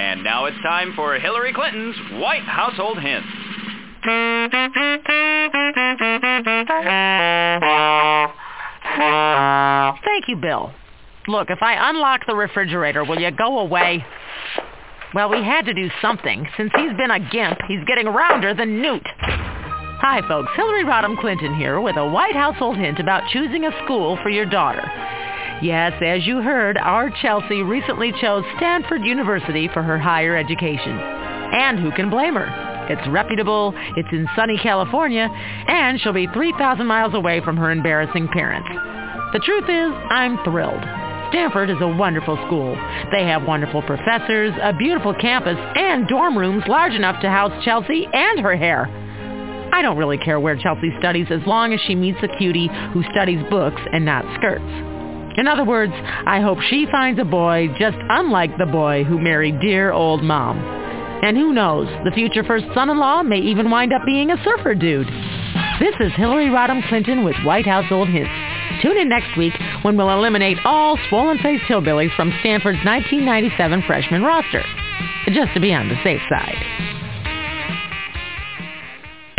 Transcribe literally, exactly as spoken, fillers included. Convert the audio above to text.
And now it's time for Hillary Clinton's White Household Hints. Thank you, Bill. Look, if I unlock the refrigerator, will you go away? Well, we had to do something. Since he's been a gimp, he's getting rounder than Newt. Hi, folks. Hillary Rodham Clinton here with a White Household Hint about choosing a school for your daughter. Yes, as you heard, our Chelsea recently chose Stanford University for her higher education. And who can blame her? It's reputable, it's in sunny California, and she'll be three thousand miles away from her embarrassing parents. The truth is, I'm thrilled. Stanford is a wonderful school. They have wonderful professors, a beautiful campus, and dorm rooms large enough to house Chelsea and her hair. I don't really care where Chelsea studies as long as she meets a cutie who studies books and not skirts. In other words, I hope she finds a boy just unlike the boy who married dear old Mom. And who knows, the future first son-in-law may even wind up being a surfer dude. This is Hillary Rodham Clinton with White Household Hints. Tune in next week when we'll eliminate all swollen-faced hillbillies from Stanford's nineteen ninety-seven freshman roster, just to be on the safe side.